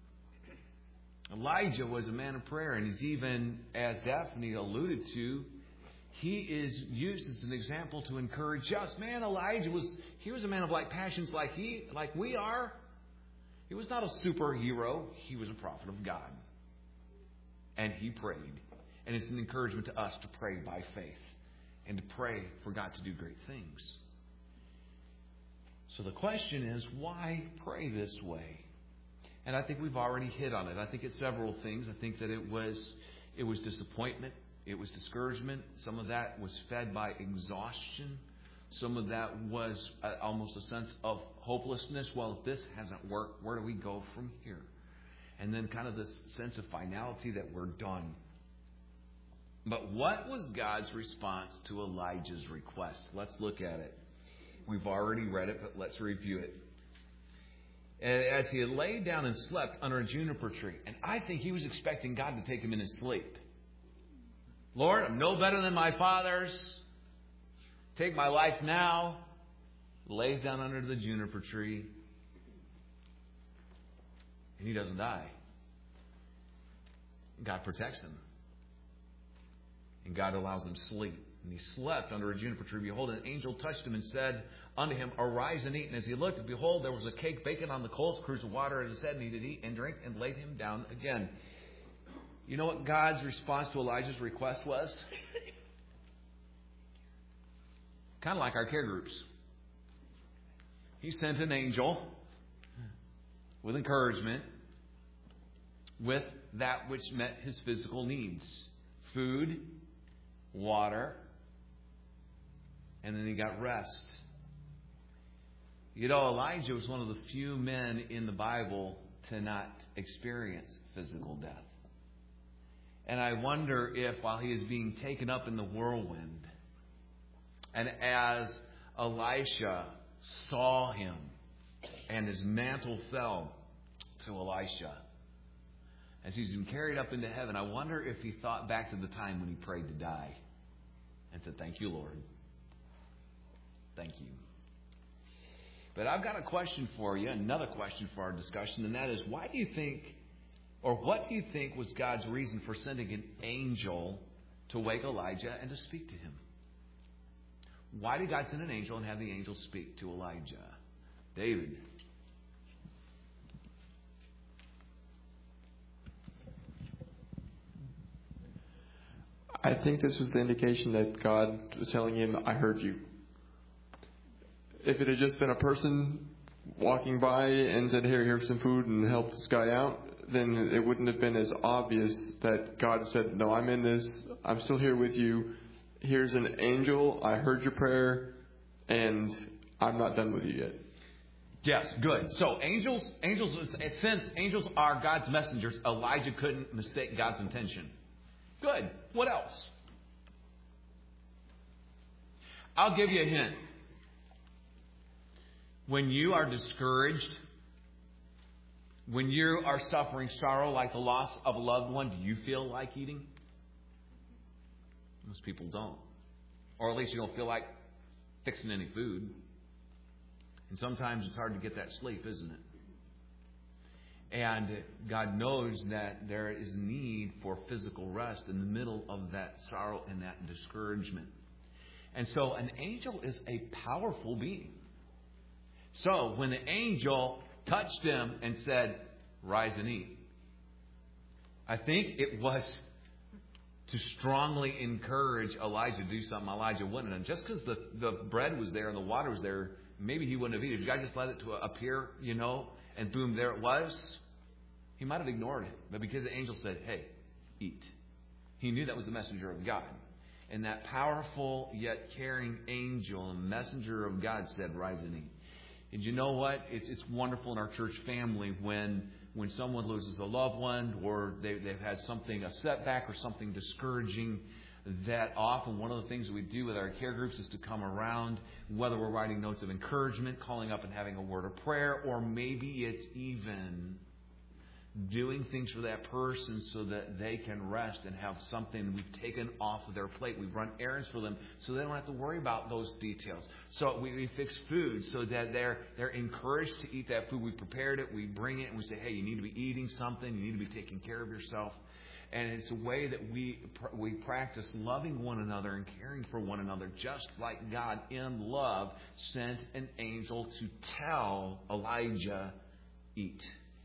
A: Elijah was a man of prayer, and he's even, as Daphne alluded to, he is used as an example to encourage us. Man, Elijah was, he was a man of like passions like he, like we are. He was not a superhero. He was a prophet of God. And he prayed. And it's an encouragement to us to pray by faith and to pray for God to do great things. So the question is, why pray this way? And I think we've already hit on it. I think it's several things. I think that it was it was disappointment. It was discouragement. Some of that was fed by exhaustion. Some of that was uh, almost a sense of hopelessness. Well, if this hasn't worked, where do we go from here? And then kind of this sense of finality that we're done. But what was God's response to Elijah's request? Let's look at it. We've already read it, but let's review it. As he had laid down and slept under a juniper tree. And I think he was expecting God to take him in his sleep. Lord, I'm no better than my fathers. Take my life now. Lays down under the juniper tree. And he doesn't die. God protects him. And God allows him sleep. And he slept under a juniper tree. Behold, an angel touched him and said unto him, Arise and eat. And as he looked, behold, there was a cake baking on the coals, a cruse of water at his head, and he did eat and drink and laid him down again. You know what God's response to Elijah's request was? Kind of like our care groups. He sent an angel with encouragement, with that which met his physical needs. Food, water, and then he got rest. You know, Elijah was one of the few men in the Bible to not experience physical death. And I wonder if while he is being taken up in the whirlwind, and as Elisha saw him, and his mantle fell to Elisha, as he's been carried up into heaven, I wonder if he thought back to the time when he prayed to die and said, Thank you, Lord. Thank you. But I've got a question for you, another question for our discussion, and that is, why do you think, or what do you think was God's reason for sending an angel to wake Elijah and to speak to him? Why did God send an angel and have the angel speak to Elijah? David.
K: I think this was the indication that God was telling him, I heard you. If it had just been a person walking by and said, here, here's some food and help this guy out, then it wouldn't have been as obvious that God said, no, I'm in this. I'm still here with you. Here's an angel. I heard your prayer, and I'm not done with you yet.
A: Yes, good. So angels, angels, since angels are God's messengers, Elijah couldn't mistake God's intention. Good. What else? I'll give you a hint. When you are discouraged, when you are suffering sorrow like the loss of a loved one, do you feel like eating? Most people don't. Or at least you don't feel like fixing any food. And sometimes it's hard to get that sleep, isn't it? And God knows that there is need for physical rest in the middle of that sorrow and that discouragement. And so an angel is a powerful being. So when the angel touched him and said, Rise and eat, I think it was to strongly encourage Elijah to do something Elijah wouldn't have done. Just because the, the bread was there and the water was there, maybe he wouldn't have eaten. If God just let it to appear, you know, and boom, there it was, he might have ignored it. But because the angel said, hey, eat, he knew that was the messenger of God. And that powerful yet caring angel and messenger of God said, Rise and eat. And you know what? It's it's wonderful in our church family when when someone loses a loved one or they, they've had something, a setback or something discouraging, that often one of the things that we do with our care groups is to come around, whether we're writing notes of encouragement, calling up and having a word of prayer, or maybe it's even doing things for that person so that they can rest and have something we've taken off of their plate. We've run errands for them so they don't have to worry about those details. So we, we fix food so that they're they're encouraged to eat that food. We prepared it, we bring it, and we say, hey, you need to be eating something, you need to be taking care of yourself. And it's a way that we we practice loving one another and caring for one another, just like God in love sent an angel to tell Elijah, eat.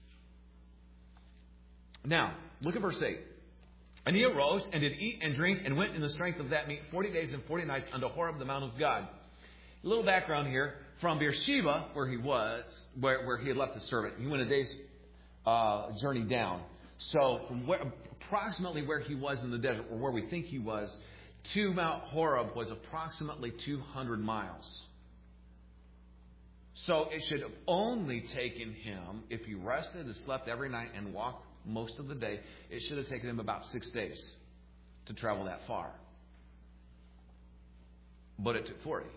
A: Now, look at verse eight. And he arose and did eat and drink and went in the strength of that meat forty days and forty nights unto Horeb, the mount of God. A little background here. From Beersheba, where he was, where, where he had left his servant, he went a day's uh, journey down. So from where, approximately where he was in the desert, or where we think he was, to Mount Horeb was approximately two hundred miles. So it should have only taken him, if he rested and slept every night and walked most of the day, it should have taken him about six days to travel that far. But it took forty.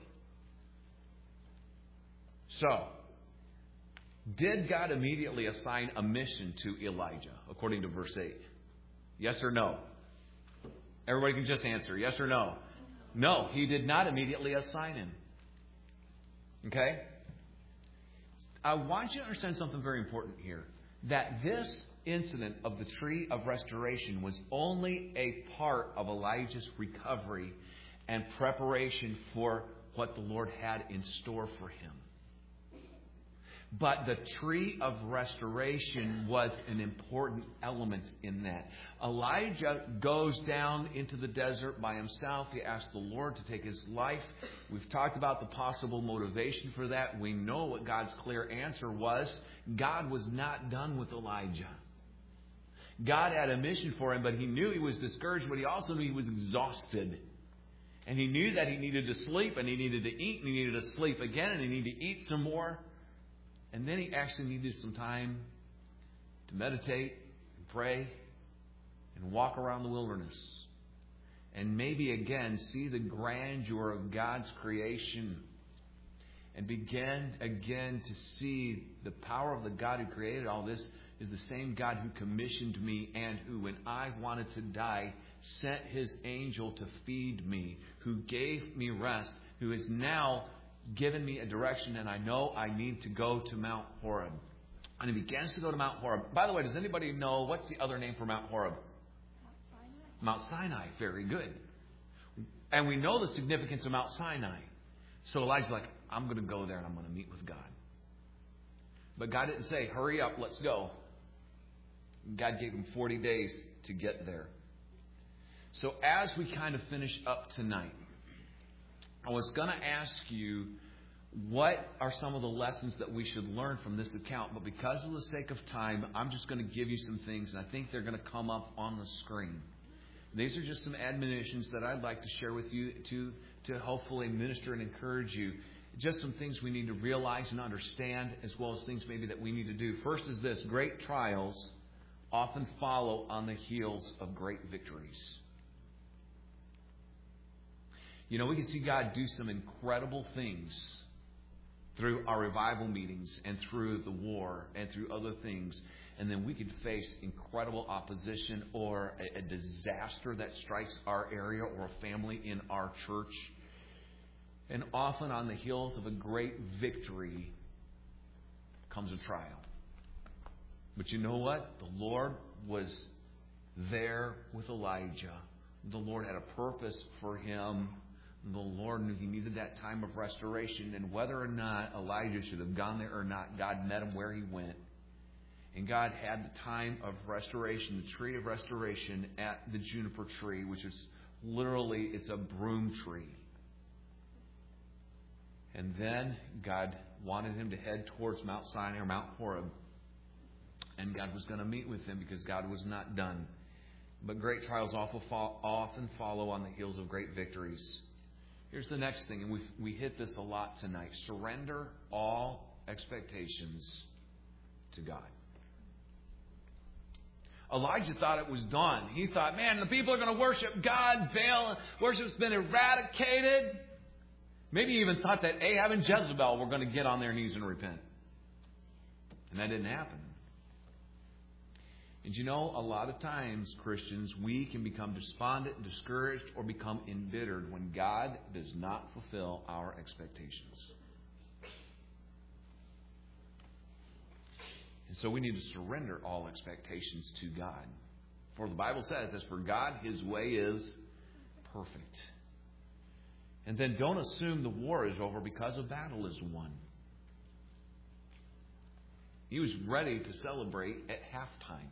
A: So, did God immediately assign a mission to Elijah, according to verse eight? Yes or no? Everybody can just answer, yes or no? No, he did not immediately assign him. Okay? I want you to understand something very important here. that this incident of the tree of restoration was only a part of Elijah's recovery and preparation for what the Lord had in store for him. But the tree of restoration was an important element in that. Elijah goes down into the desert by himself. He asks the Lord to take his life. We've talked about the possible motivation for that. We know what God's clear answer was. God was not done with Elijah. God had a mission for him, but he knew he was discouraged, but he also knew he was exhausted. And he knew that he needed to sleep, and he needed to eat, and he needed to sleep again, and he needed to eat some more. And then he actually needed some time to meditate and pray and walk around the wilderness. And maybe again see the grandeur of God's creation. And begin again to see the power of the God who created all this is the same God who commissioned me and who, when I wanted to die, sent his angel to feed me, who gave me rest, who is now given me a direction, and I know I need to go to Mount Horeb. And he begins to go to Mount Horeb. By the way, does anybody know what's the other name for Mount Horeb? Mount Sinai. Mount Sinai. Very good. And we know the significance of Mount Sinai. So Elijah's like, I'm going to go there and I'm going to meet with God. But God didn't say, hurry up, let's go. God gave him forty days to get there. So as we kind of finish up tonight, I was going to ask you, what are some of the lessons that we should learn from this account? But because of the sake of time, I'm just going to give you some things, and I think they're going to come up on the screen. These are just some admonitions that I'd like to share with you to, to hopefully minister and encourage you. Just some things we need to realize and understand, as well as things maybe that we need to do. First is this: great trials often follow on the heels of great victories. You know, we can see God do some incredible things through our revival meetings and through the war and through other things. And then we could face incredible opposition or a, a disaster that strikes our area or a family in our church. And often on the heels of a great victory comes a trial. But you know what? The Lord was there with Elijah. The Lord had a purpose for him. The Lord knew he needed that time of restoration. And whether or not Elijah should have gone there or not, God met him where he went. And God had the time of restoration, the tree of restoration at the juniper tree, which is literally, it's a broom tree. And then God wanted him to head towards Mount Sinai or Mount Horeb. And God was going to meet with him because God was not done. But great trials often follow on the heels of great victories. Here's the next thing, and we we hit this a lot tonight. Surrender all expectations to God. Elijah thought it was done. He thought, man, the people are going to worship God. Baal worship's been eradicated. Maybe he even thought that Ahab and Jezebel were going to get on their knees and repent. And that didn't happen. And you know, a lot of times, Christians, we can become despondent, discouraged, or become embittered when God does not fulfill our expectations. And so we need to surrender all expectations to God. For the Bible says, as for God, His way is perfect. And then don't assume the war is over because a battle is won. He was ready to celebrate at halftime.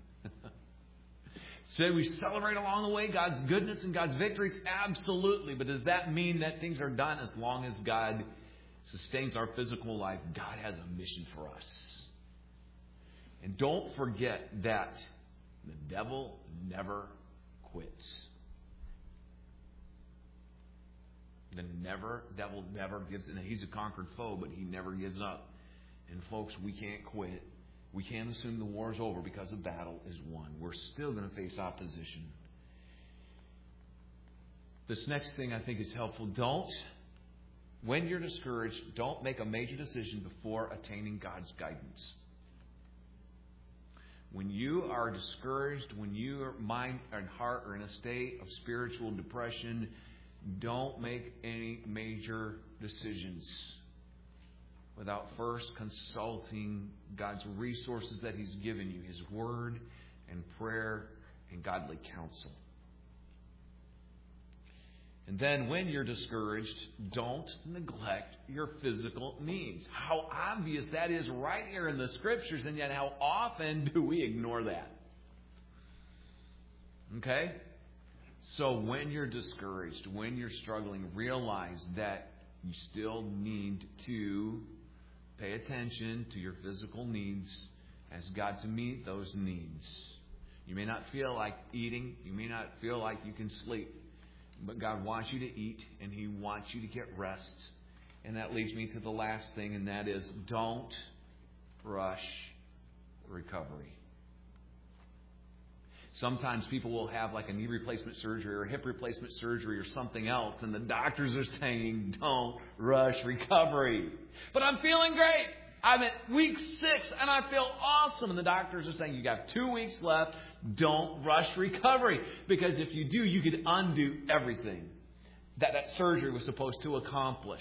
A: So we celebrate along the way God's goodness and God's victories? Absolutely. But does that mean that things are done? As long as God sustains our physical life, God has a mission for us. And don't forget that the devil never quits. The never devil never gives in. He's a conquered foe, but he never gives up. And folks, we can't quit. We can't assume the war is over because the battle is won. We're still going to face opposition. This next thing I think is helpful. Don't, when you're discouraged, don't make a major decision before attaining God's guidance. When you are discouraged, when your mind and heart are in a state of spiritual depression, don't make any major decisions without first consulting God's resources that He's given you, His Word and prayer and godly counsel. And then when you're discouraged, don't neglect your physical needs. How obvious that is right here in the Scriptures, and yet how often do we ignore that? Okay? So when you're discouraged, when you're struggling, realize that you still need to pay attention to your physical needs, ask God to meet those needs. You may not feel like eating. You may not feel like you can sleep. But God wants you to eat, and He wants you to get rest. And that leads me to the last thing, and that is don't rush recovery. Sometimes people will have like a knee replacement surgery or a hip replacement surgery or something else, and the doctors are saying, don't rush recovery. But I'm feeling great. I'm at week six, and I feel awesome. And the doctors are saying, you got two weeks left. Don't rush recovery. Because if you do, you could undo everything that that surgery was supposed to accomplish.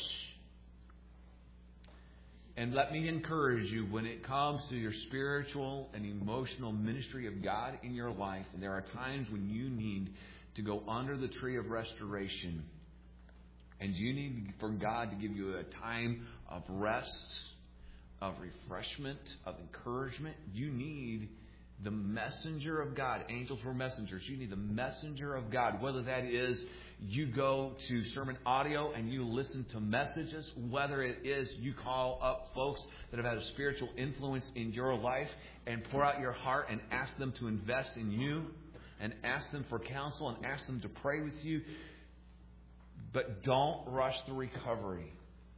A: And let me encourage you, when it comes to your spiritual and emotional ministry of God in your life, and there are times when you need to go under the tree of restoration, and you need for God to give you a time of rest, of refreshment, of encouragement, you need the messenger of God. Angels were messengers. You need the messenger of God, whether that is you go to sermon audio and you listen to messages, whether it is you call up folks that have had a spiritual influence in your life and pour out your heart and ask them to invest in you and ask them for counsel and ask them to pray with you. But don't rush the recovery.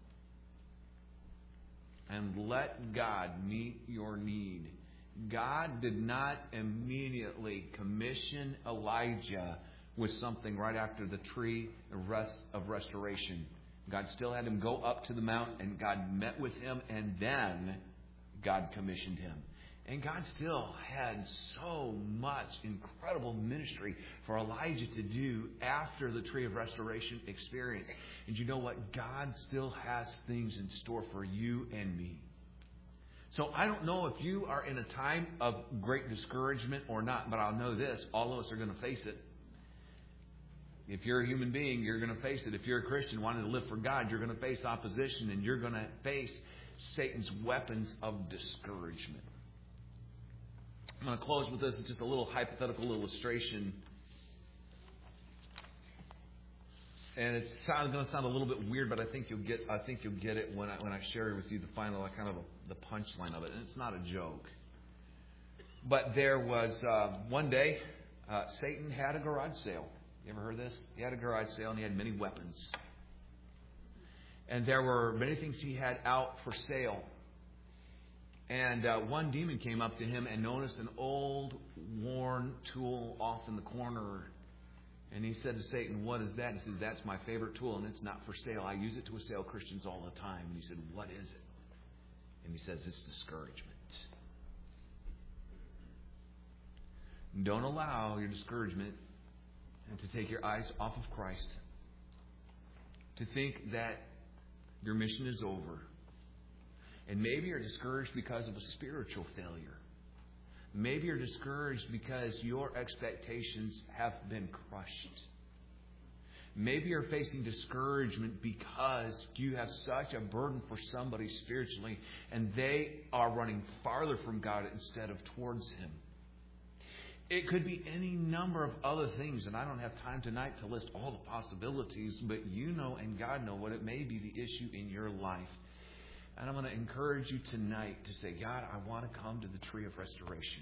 A: And let God meet your need. God did not immediately commission Elijah with something right after the tree of restoration. God still had him go up to the mount, and God met with him, and then God commissioned him. And God still had so much incredible ministry for Elijah to do after the tree of restoration experience. And you know what? God still has things in store for you and me. So I don't know if you are in a time of great discouragement or not, but I'll know this. All of us are going to face it. If you're a human being, you're going to face it. If you're a Christian wanting to live for God, you're going to face opposition, and you're going to face Satan's weapons of discouragement. I'm going to close with this. It's just a little hypothetical illustration. And it's going to sound a little bit weird, but I think you'll get. I think you'll get it when I when I share with you the final kind of a, the punchline of it. And it's not a joke. But there was uh, one day, uh, Satan had a garage sale. You ever heard this? He had a garage sale, and he had many weapons. And there were many things he had out for sale. And uh, one demon came up to him and noticed an old, worn tool off in the corner. And he said to Satan, "What is that?" He says, "That's my favorite tool, and it's not for sale. I use it to assail Christians all the time." And he said, "What is it?" And he says, "It's discouragement." Don't allow your discouragement and to take your eyes off of Christ, to think that your mission is over. And maybe you're discouraged because of a spiritual failure. Maybe you're discouraged because your expectations have been crushed. Maybe you're facing discouragement because you have such a burden for somebody spiritually, and they are running farther from God instead of towards Him. It could be any number of other things, and I don't have time tonight to list all the possibilities, but you know and God know what it may be the issue in your life. And I'm going to encourage you tonight to say, "God, I want to come to the tree of restoration.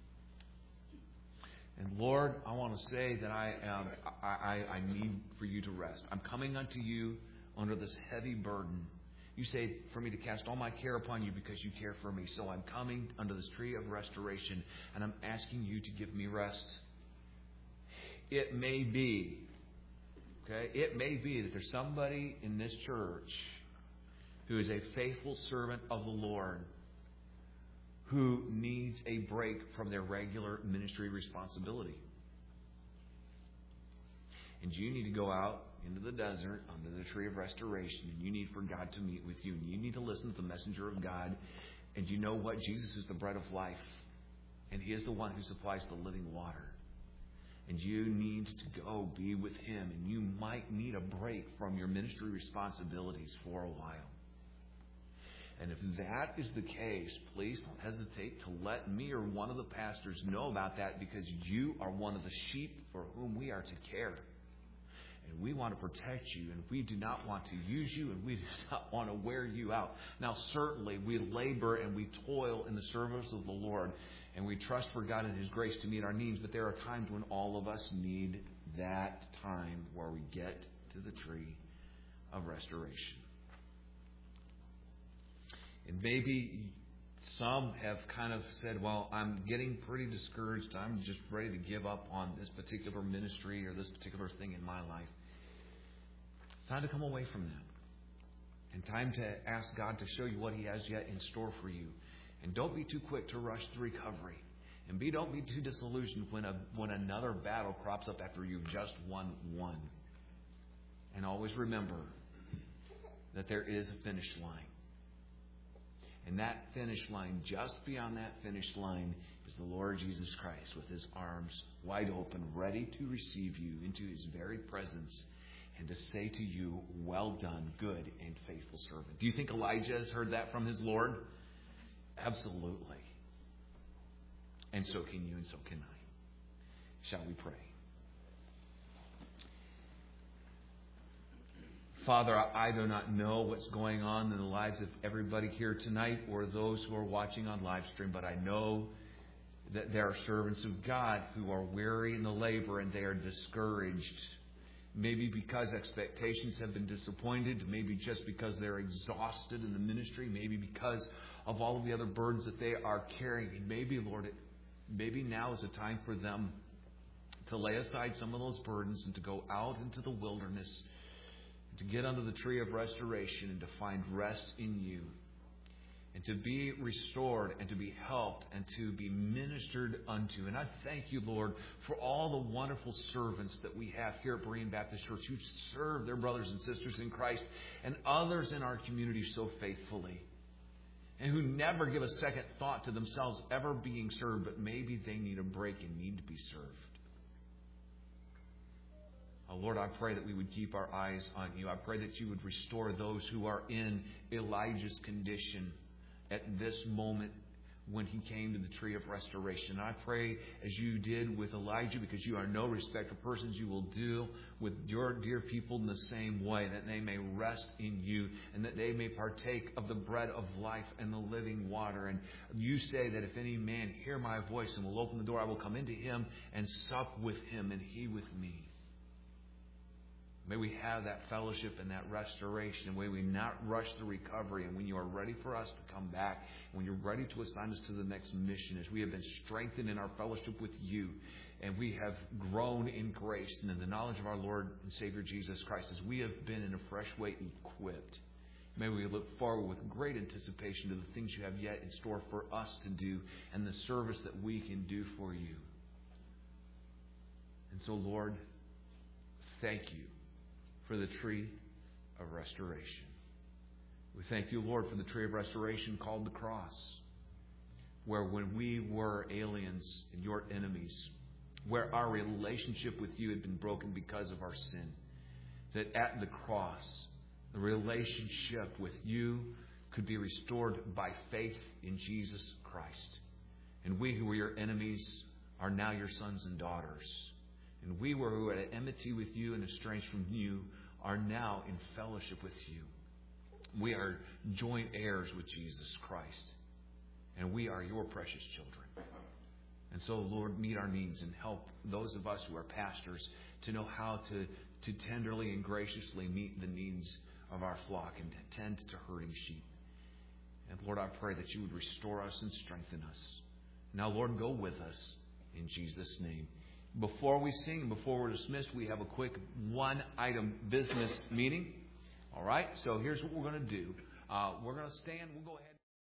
A: And Lord, I want to say that I am, I, I, I need for you to rest. I'm coming unto you under this heavy burden. You say for me to cast all my care upon you because you care for me. So I'm coming under this tree of restoration, and I'm asking you to give me rest." It may be, okay, it may be that there's somebody in this church who is a faithful servant of the Lord who needs a break from their regular ministry responsibility. And you need to go out into the desert under the tree of restoration, and you need for God to meet with you, and you need to listen to the messenger of God. And you know what? Jesus is the bread of life, and He is the one who supplies the living water. And you need to go be with Him, and you might need a break from your ministry responsibilities for a while. And if that is the case, please don't hesitate to let me or one of the pastors know about that, because you are one of the sheep for whom we are to care. And we want to protect you, and we do not want to use you, and we do not want to wear you out. Now, certainly, we labor and we toil in the service of the Lord, and we trust for God and His grace to meet our needs, but there are times when all of us need that time where we get to the tree of restoration. And maybe some have kind of said, well, I'm getting pretty discouraged. I'm just ready to give up on this particular ministry or this particular thing in my life. Time to come away from that. And time to ask God to show you what He has yet in store for you. And don't be too quick to rush the recovery. And be don't be too disillusioned when a when another battle crops up after you've just won one. And always remember that there is a finish line. And that finish line, just beyond that finish line, is the Lord Jesus Christ with His arms wide open, ready to receive you into His very presence and to say to you, well done, good and faithful servant. Do you think Elijah has heard that from his Lord? Absolutely. And so can you, and so can I. Shall we pray? Father, I do not know what's going on in the lives of everybody here tonight or those who are watching on live stream, but I know that there are servants of God who are weary in the labor and they are discouraged. Maybe because expectations have been disappointed, maybe just because they're exhausted in the ministry, maybe because of all of the other burdens that they are carrying. And maybe, Lord, it, maybe now is a time for them to lay aside some of those burdens and to go out into the wilderness, to get under the tree of restoration and to find rest in you, and to be restored and to be helped and to be ministered unto. And I thank you, Lord, for all the wonderful servants that we have here at Berean Baptist Church who serve their brothers and sisters in Christ and others in our community so faithfully, and who never give a second thought to themselves ever being served, but maybe they need a break and need to be served. Oh, Lord, I pray that we would keep our eyes on you. I pray that you would restore those who are in Elijah's condition at this moment when he came to the tree of restoration. And I pray, as you did with Elijah, because you are no respecter of persons, you will deal with your dear people in the same way, that they may rest in you and that they may partake of the bread of life and the living water. And you say that if any man hear my voice and will open the door, I will come into him and sup with him and he with me. May we have that fellowship and that restoration. May we not rush the recovery. And when you are ready for us to come back, when you're ready to assign us to the next mission, as we have been strengthened in our fellowship with you, and we have grown in grace and in the knowledge of our Lord and Savior Jesus Christ, as we have been in a fresh way equipped, may we look forward with great anticipation to the things you have yet in store for us to do and the service that we can do for you. And so, Lord, thank you for the tree of restoration. We thank you, Lord, for the tree of restoration called the cross, where when we were aliens and your enemies, where our relationship with you had been broken because of our sin, that at the cross, the relationship with you could be restored by faith in Jesus Christ. And we who were your enemies are now your sons and daughters. And we were who were at enmity with you and estranged from you are now in fellowship with you. We are joint heirs with Jesus Christ. And we are your precious children. And so, Lord, meet our needs and help those of us who are pastors to know how to, to tenderly and graciously meet the needs of our flock and to tend to hurting sheep. And Lord, I pray that you would restore us and strengthen us. Now, Lord, go with us in Jesus' name. Before we sing, before we're dismissed, we have a quick one-item business meeting. All right? So here's what we're going to do. Uh, we're going to stand. We'll go ahead.